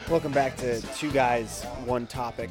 Welcome back to Two Guys, One Topic.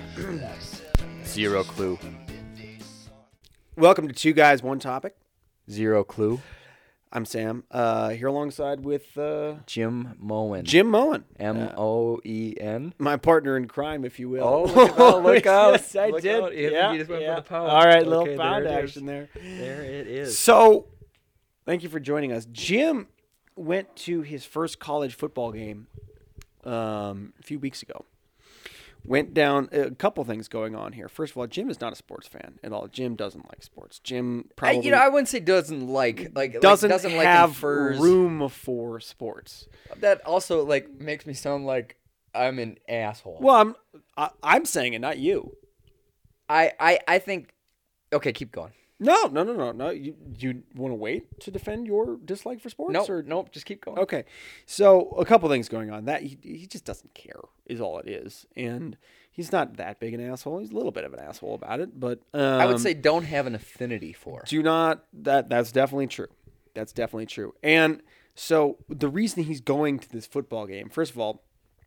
Zero clue. Welcome to Two Guys, One Topic. Zero clue. I'm Sam, here alongside with Jim Moen. Jim Moen. Moen. My partner in crime, if you will. Oh, look out. Yes, I Look did. out. You just went for the pound. All right, Okay, little there pound it is. action there. There it is. So, thank you for joining us. Jim went to his first college football game a few weeks ago. Went down a couple things going on here. First of all, Jim is not a sports fan at all. Jim doesn't like sports. Jim probably I wouldn't say doesn't like doesn't like have infers. room for sports. That also makes me sound like I'm an asshole. Well, I'm saying it, not you. I think. Okay, keep going. No. You want to wait to defend your dislike for sports? Nope. Just keep going. Okay, so a couple things going on. That he just doesn't care is all it is, and he's not that big an asshole. He's a little bit of an asshole about it, but I would say don't have an affinity for. do not. That's definitely true. That's definitely true. And so the reason he's going to this football game, first of all,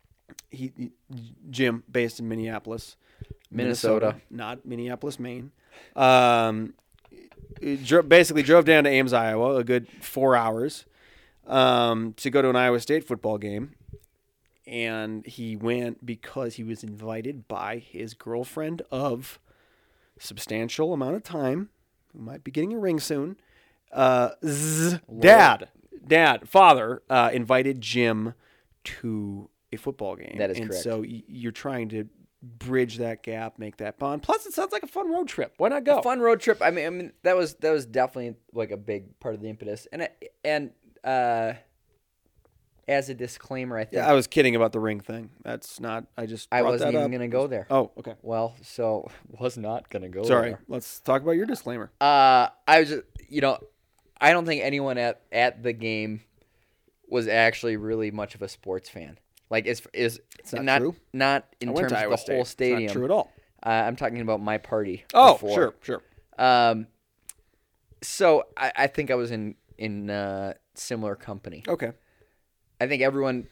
Jim, based in Minneapolis, Minnesota, not Minneapolis, Maine. Basically drove down to Ames, Iowa, a good 4 hours to go to an Iowa State football game. And he went because he was invited by his girlfriend of substantial amount of time, who might be getting a ring soon. Father, invited Jim to a football game. That is and correct. So you're trying to bridge that gap, make that bond. Plus, it sounds like a fun road trip. Why not go? A fun road trip. I mean that was definitely like a big part of the impetus. And as a disclaimer, I think Yeah, I was kidding about the ring thing. That's not. I wasn't even going to go there. Oh, okay. Well, so was not going to go Sorry. there. Let's talk about your disclaimer. I was just, I don't think anyone at the game was actually really much of a sports fan. Like it's not true. Not in I went terms to of Iowa the State. whole It's stadium. not true at all. I'm talking about my party. Oh, before. sure. So I think I was in similar company. Okay. I think everyone,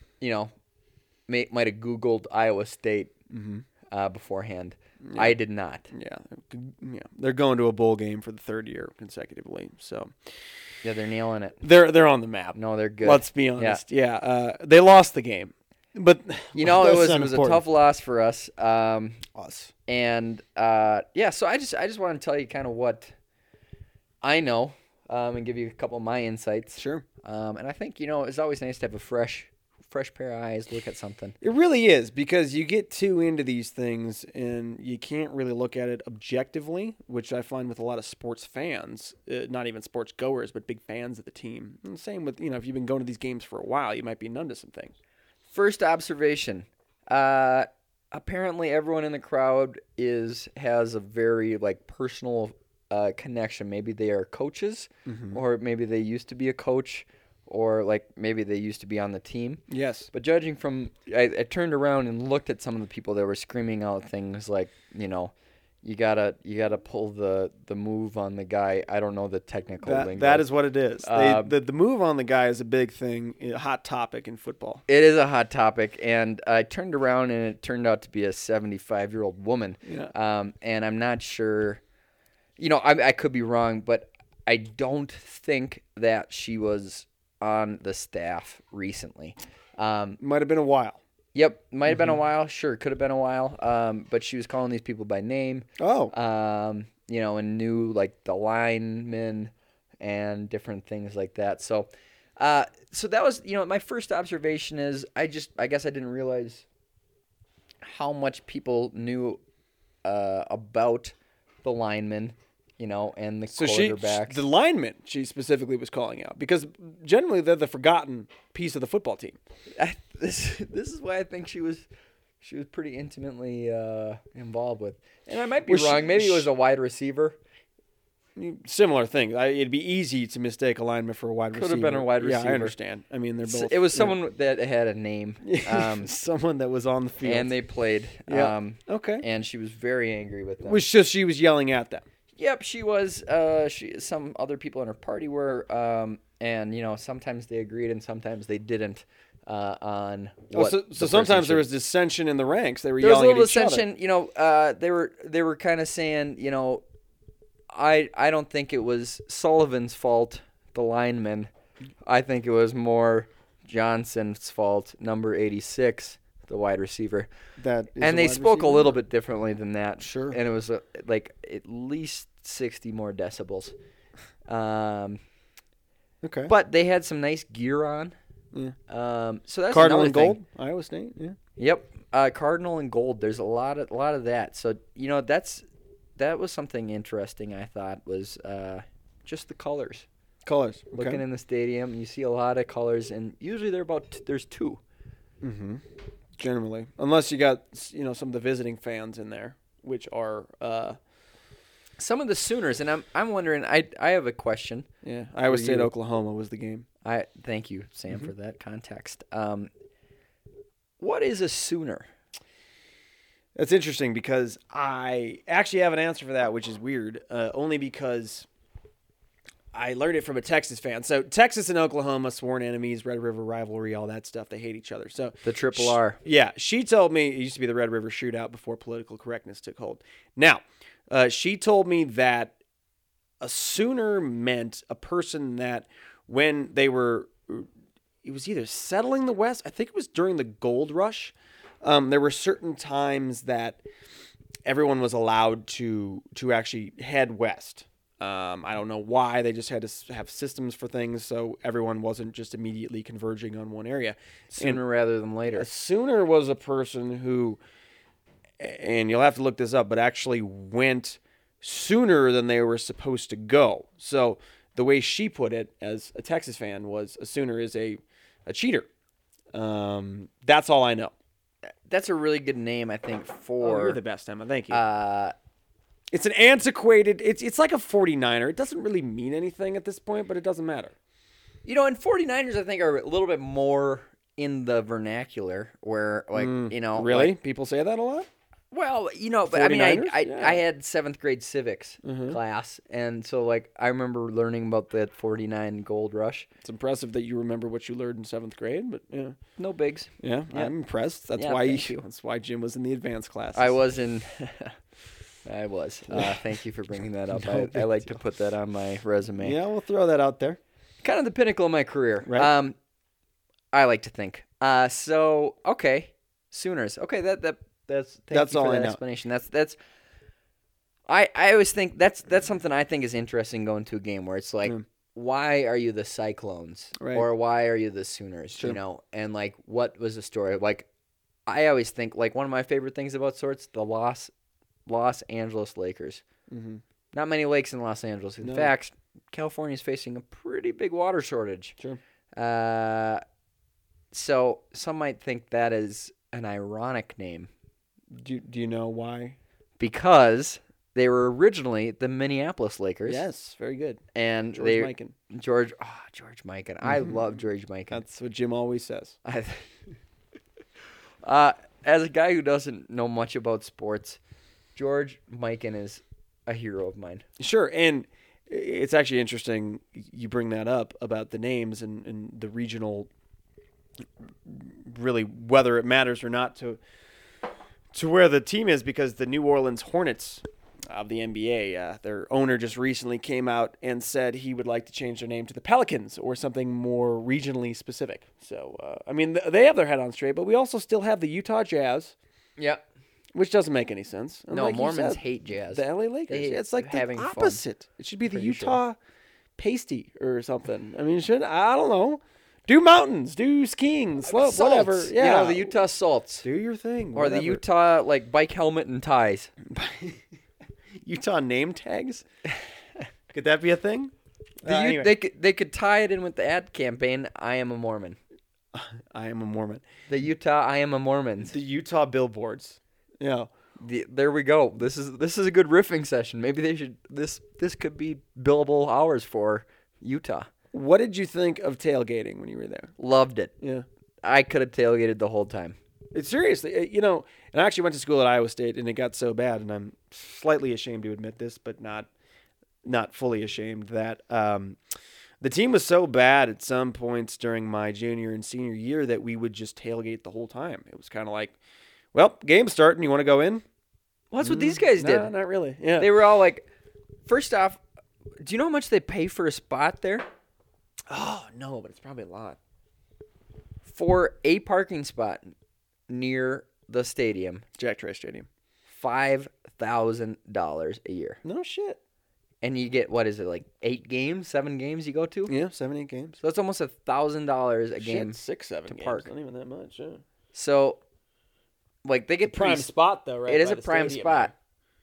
might have Googled Iowa State beforehand. Yeah. I did not. Yeah. They're going to a bowl game for the third year consecutively. So Yeah, they're nailing it. they're on the map. No, they're good. Let's be honest. Yeah. They lost the game, but it that's was not a important. tough loss for us. Us. And so I just want to tell you kind of what I know, and give you a couple of my insights. Sure. And I think it's always nice to have a fresh pair of eyes, look at something. It really is, because you get too into these things and you can't really look at it objectively, which I find with a lot of sports fans, not even sports goers, but big fans of the team. And same with, if you've been going to these games for a while, you might be numb to some things. First observation. Apparently everyone in the crowd has a very personal connection. Maybe they are coaches, or maybe they used to be a coach, or maybe they used to be on the team. Yes. But judging from, I turned around and looked at some of the people that were screaming out things like, you gotta pull the move on the guy. I don't know the technical lingo. That is what it is. The move on the guy is a big thing, a hot topic in football. It is a hot topic, and I turned around and it turned out to be a 75-year-old woman. Yeah. And I'm not sure. I could be wrong, but I don't think that she was on the staff recently. Might have been a while. Yep, might have been a while. Sure, could have been a while. But she was calling these people by name. Oh. And knew the linemen and different things like that. So that was my first observation is I guess I didn't realize how much people knew about the linemen. And the quarterbacks. The linemen, she specifically was calling out, because generally they're the forgotten piece of the football team. This is why I think she was pretty intimately involved with. And I might be wrong. Maybe it was a wide receiver. Similar thing. It'd be easy to mistake a lineman for a wide receiver. Could have been a wide receiver. Yeah, I understand. I mean, they're both. It was someone that had a name. Someone that was on the field. And they played. Yeah. Okay. And she was very angry with them. It was just she was yelling at them. Yep, she was. Some other people in her party were, and sometimes they agreed and sometimes they didn't. on Oh, what. so the person sometimes there should- was dissension in the ranks. They were there was a yelling little at each other. dissension. They were kind of saying, I don't think it was Sullivan's fault, the lineman. I think it was more Johnson's fault, number 86, the wide receiver. That is And a they wide spoke a receiver? little bit differently than that. Sure. And it was like at least 60 more decibels. Okay. But they had some nice gear on. Yeah. So that's Cardinal another and thing. gold, Iowa State. Yeah. Yep, Cardinal and gold. There's a lot of that. So that was something interesting. I thought was just the colors. Colors. Okay. Looking in the stadium, you see a lot of colors, and usually there's two. Mm-hmm. Generally, unless you got some of the visiting fans in there, which are Some of the Sooners, and I'm wondering. I have a question. Iowa State, you. Oklahoma was the game. I thank you, Sam, for that context. What is a Sooner? That's interesting because I actually have an answer for that, which is weird. Only because I learned it from a Texas fan. So Texas and Oklahoma, sworn enemies, Red River rivalry, all that stuff. They hate each other. So The Triple R. Yeah, she told me it used to be the Red River Shootout before political correctness took hold. Now, she told me that a Sooner meant a person that when they were, it was either settling the West, I think it was during the gold rush, there were certain times that everyone was allowed to actually head west. I don't know why. They just had to have systems for things, so everyone wasn't just immediately converging on one area. Sooner rather than later. A Sooner was a person who, and you'll have to look this up, but actually went sooner than they were supposed to go. So the way she put it as a Texas fan was a Sooner is a cheater. That's all I know. That's a really good name, I think, for. You're the best, Emma. Thank you. Uh, It's an antiquated, it's like a 49er. It doesn't really mean anything at this point, but it doesn't matter. and 49ers, I think, are a little bit more in the vernacular where, Really? like- People say that a lot? well, but I mean, 49ers? I Yeah. had 7th grade civics class, and so, I remember learning about that 49 gold rush. It's impressive that you remember what you learned in 7th grade, but yeah. No bigs. Yeah, Yeah. I'm impressed. That's Yeah, why thank you. That's why Jim was in the advanced classes. I was in. I was. Thank you for bringing that up. No I like to put that on my resume. Yeah, we'll throw that out there. Kind of the pinnacle of my career. Right. I like to think. So okay, Sooners. Okay, that's That's you all for I that know. explanation. That's. I always think that's something I think is interesting going to a game where it's like, why are you the Cyclones, Right. or why are you the Sooners? Sure. And what was the story? I always think one of my favorite things about sports, the Los Angeles Lakers. Mm-hmm. Not many lakes in Los Angeles. In No. fact, California is facing a pretty big water shortage. Sure. So some might think that is an ironic name Do you know why? because they were originally the Minneapolis Lakers. Yes, very good. And George they Mikan. George Mikan. I love George Mikan. That's what Jim always says. As a guy who doesn't know much about sports, George Mikan is a hero of mine. Sure, and it's actually interesting you bring that up about the names and the regional, really whether it matters or not to where the team is, because the New Orleans Hornets of the NBA, their owner just recently came out and said he would like to change their name to the Pelicans or something more regionally specific. So, I mean, they have their head on straight, but we also still have the Utah Jazz, Yep. which doesn't make any sense. And No, like you Mormons said, hate jazz. the LA Lakers. They hate It's like the having fun. opposite. It should be the Pretty sure. Utah Pasty or something. I mean, I don't know. Do mountains, do skiing, slope, Salts. whatever. Yeah, the Utah Salts. do your thing. Or the whatever. Utah bike helmet and ties. Utah name tags. Could that be a thing? They could tie it in with the ad campaign. I am a Mormon. I am a Mormon. The Utah I am a Mormons. The Utah billboards. Yeah. There we go. This is a good riffing session. Maybe they should. This could be billable hours for Utah. What did you think of tailgating when you were there? Loved it. Yeah. I could have tailgated the whole time. It's seriously, and I actually went to school at Iowa State, and it got so bad, and I'm slightly ashamed to admit this, but not fully ashamed, that The team was so bad at some points during my junior and senior year that we would just tailgate the whole time. It was kind of like, well, game's starting. You want to go in? Well, that's what these guys did. No, not really. Yeah. They were all like, first off, do you know how much they pay for a spot there? Oh, no, but it's probably a lot. For a parking spot near the stadium, Jack Trice Stadium. $5,000 a year. No shit. And you get, what is it, like 8 games, 7 games you go to? Yeah, 7, 8 games. So that's almost $1,000 a game. Shit, 6, 7 to games. park. Not even that much, yeah. So, like, they get Prime spot, though, right? It is by a the prime stadium, spot.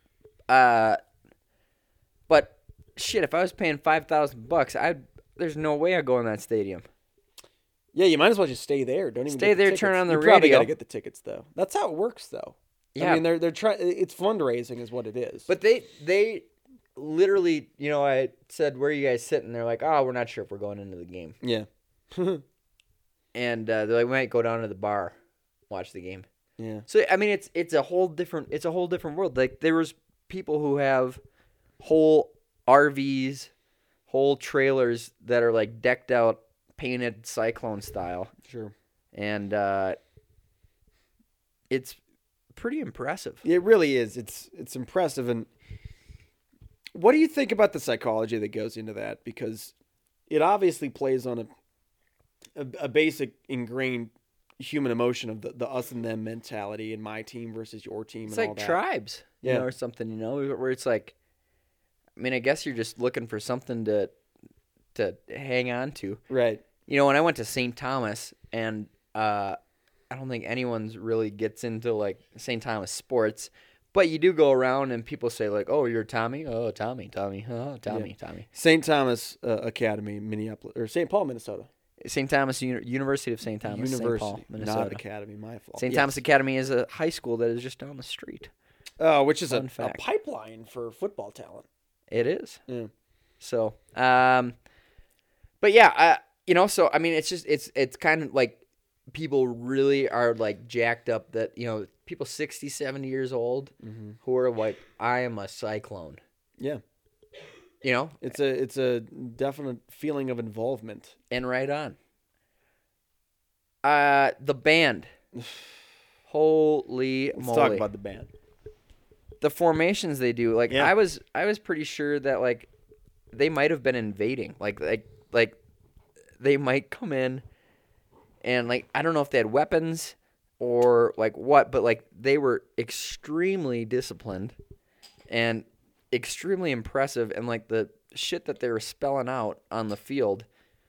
But, shit, if I was paying $5,000, there's no way I'd go in that stadium. Yeah, you might as well just stay there. Don't even Stay get the there, tickets. turn on the you probably radio. got to get the tickets, though. That's how it works, though. Yeah. I mean, they're trying. It's fundraising, is what it is. But they literally, I said, where are you guys sitting? They're like, oh, we're not sure if we're going into the game. yeah, And they're like, we might go down to the bar, watch the game. yeah, So I mean, it's a whole different world. Like there was people who have whole RVs, whole trailers that are like decked out, painted Cyclone style, sure. and it's pretty impressive. It really is. It's impressive. And what do you think about the psychology that goes into that? Because it obviously plays on a basic ingrained human emotion of the us and them mentality, and my team versus your team. It's and like all that. tribes, Yeah. or something, where it's like, I mean, I guess you're just looking for something to hang on to. Right. When I went to St. Thomas, and I don't think anyone's really gets into like St. Thomas sports, but you do go around and people say like, "Oh, you're Tommy? Oh, Tommy. Oh, Tommy. St. Thomas Academy, Minneapolis, or St. Paul, Minnesota. St. Thomas University of St. Thomas, St. University, Paul, Minnesota. not Academy. My fault. St. Yes. Thomas Academy is a high school that is just down the street. Which is Fun a fact. pipeline for football talent. It is. Yeah. So, but yeah, so I mean, it's kind of like people really are like jacked up that people 60, 70 years old who are like, I am a Cyclone. Yeah. It's a definite feeling of involvement. And right on. The band. Holy Let's moly. talk about the band. The formations they do. Like Yeah. I was pretty sure that like they might have been invading. Like they might come in and like I don't know if they had weapons or like what, but like they were extremely disciplined and extremely impressive, and like the shit that they were spelling out on the field,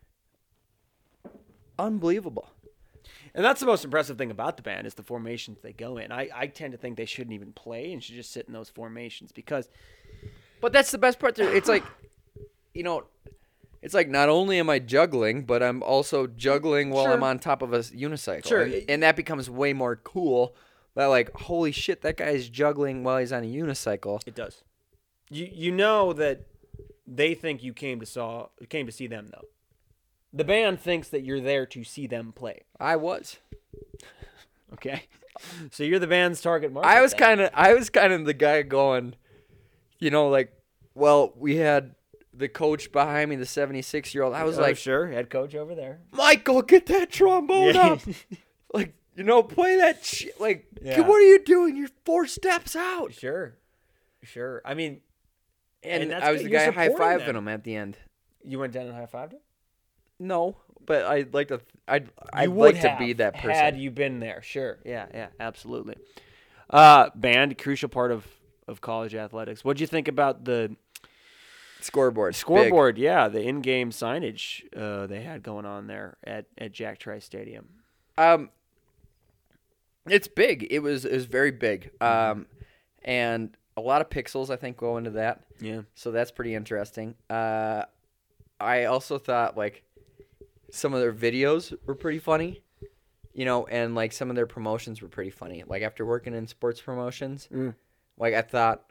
unbelievable. And that's the most impressive thing about the band is the formations they go in. I tend to think they shouldn't even play and should just sit in those formations because... But that's the best part. It's like, it's like not only am I juggling, but I'm also juggling while Sure. I'm on top of a unicycle. Sure. And that becomes way more cool. That like, holy shit, that guy's juggling while he's on a unicycle. It does. You know that they think you came to see them, though. The band thinks that you're there to see them play. I was. Okay? So you're the band's target market. I was then. kind of the guy going, like, well, we had the coach behind me, the 76-year-old. I was like, sure, head coach over there. Michael, get that trombone Yeah. up. Like, play that shit. Like, Yeah. what are you doing? You're 4 steps out. Sure. I mean, And that's I was good. the You're guy supporting high-fiving them. him at the end. you went down and high-fived him? No, but I'd like to. I'd would like to have be that person. had you been there. Sure. Yeah, absolutely. Band, crucial part of college athletics. What'd you think about the Scoreboard. scoreboard? Yeah, the in-game signage they had going on there at Jack Trice Stadium. Big. It's big. It was very big. And a lot of pixels I think go into that. Yeah. So that's pretty interesting. I also thought like some of their videos were pretty funny, and like some of their promotions were pretty funny. Like after working in sports promotions, like I thought,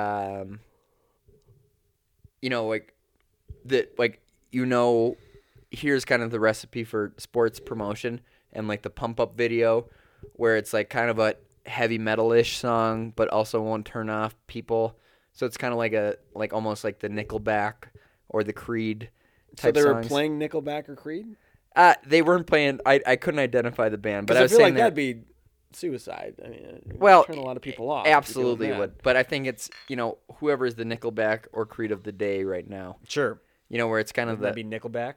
like that, like here's kind of the recipe for sports promotion, and like the pump up video where it's like kind of a heavy metal-ish song, but also won't turn off people. So it's kind of like almost like the Nickelback or the Creed So type they were songs. playing Nickelback or Creed? They weren't playing. I couldn't identify the band, but I I was feel saying like that'd be suicide. I mean, it would well, turn a lot of people off. absolutely because of would. But I think it's whoever is the Nickelback or Creed of the day right now. that. Sure. Where it's kind of Would that the. be Nickelback?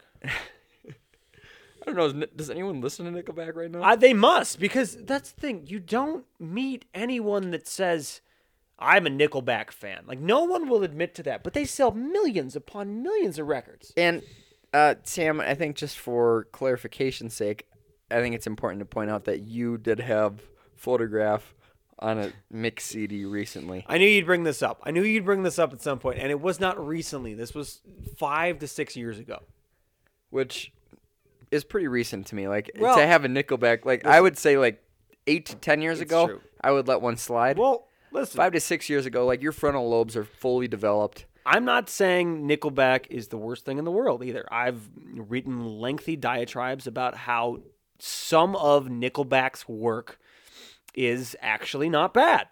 I don't know. Does anyone listen to Nickelback right now? They must, because that's the thing. You don't meet anyone that says, I'm a Nickelback fan. Like, no one will admit to that, but they sell millions upon millions of records. And Sam, I think just for clarification's sake, I think it's important to point out that you did have Photograph on a mix CD recently. I knew you'd bring this up. I knew you'd bring this up at some point, and it was not recently. This was 5 to 6 years ago. Which is pretty recent to me. Like, Well, to have a Nickelback, like, I would say, like, 8 to 10 years It's ago, true. I would let one slide. Well, listen. 5 to 6 years ago, like, your frontal lobes are fully developed. I'm not saying Nickelback is the worst thing in the world either. I've written lengthy diatribes about how some of Nickelback's work is actually not bad.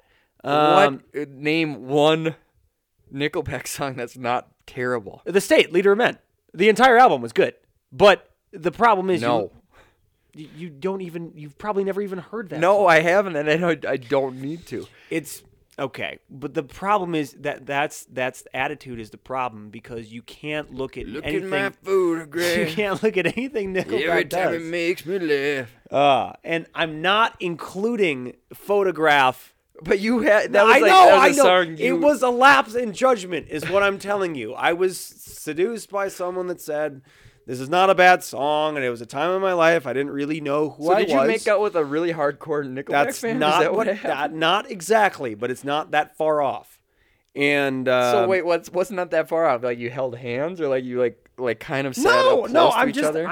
Name one Nickelback song that's not terrible. The State, Leader of Men. The entire album was good. But the problem is you don't even, you've probably never even heard that. No, song. I haven't, and I don't need to. It's okay. But the problem is that's attitude is the problem, because you can't look at anything. my photograph. You can't look at anything Nickelback does. makes me laugh. And I'm not including Photograph. But you had that was I like know, that I was a know. song It was a lapse in judgment, is what I'm telling you. I was seduced by someone that said, this is not a bad song, and it was a time in my life I didn't really know who So I did was. you make out with a really hardcore Nickelback That's fan? not Is that what happened? not exactly, but it's not that far off. And So wait, what's not that far off? Like you held hands, or like you like kind of sat up no, close no, to I'm each just other?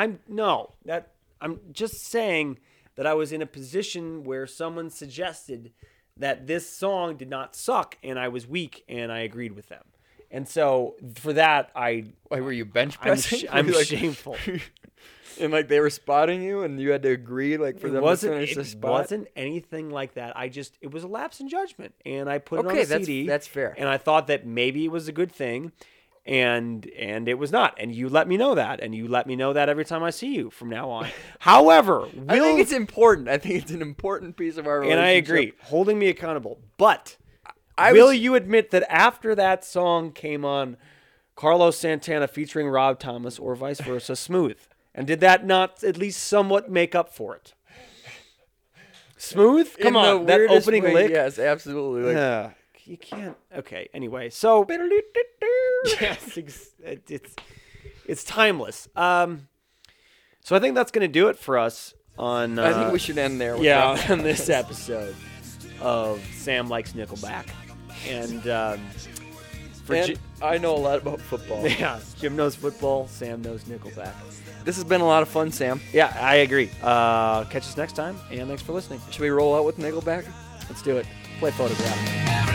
I'm just saying that I was in a position where someone suggested that this song did not suck, and I was weak, and I agreed with them. And so for that, Why were you bench pressing? I'm Were you, like, shameful. And like they were spotting you, and you had to agree like for them to finish the It spot. wasn't anything like that. It was a lapse in judgment, and I put it on Okay, a CD. that's fair. And I thought that maybe it was a good thing, and it was not. And you let me know that, and you let me know that every time I see you from now on. However, I think it's important. I think it's an important piece of our relationship. and I agree, holding me accountable. But I will was- you admit that after that song came on, Carlos Santana featuring Rob Thomas, or vice versa, Smooth? And did that not at least somewhat make up for it? Smooth? Come In the on, that weirdest opening way, lick? Yes, absolutely. Like, You can't. Okay, anyway, so yes, it's timeless. So I think that's going to do it for us on. I think we should end there. With that. on this episode of Sam Likes Nickelback, and for And I know a lot about football. yeah, Jim knows football. Sam knows Nickelback. This has been a lot of fun, Sam. Yeah, I agree. Catch us next time, and thanks for listening. Should we roll out with Nickelback? Let's do it. Play Photograph.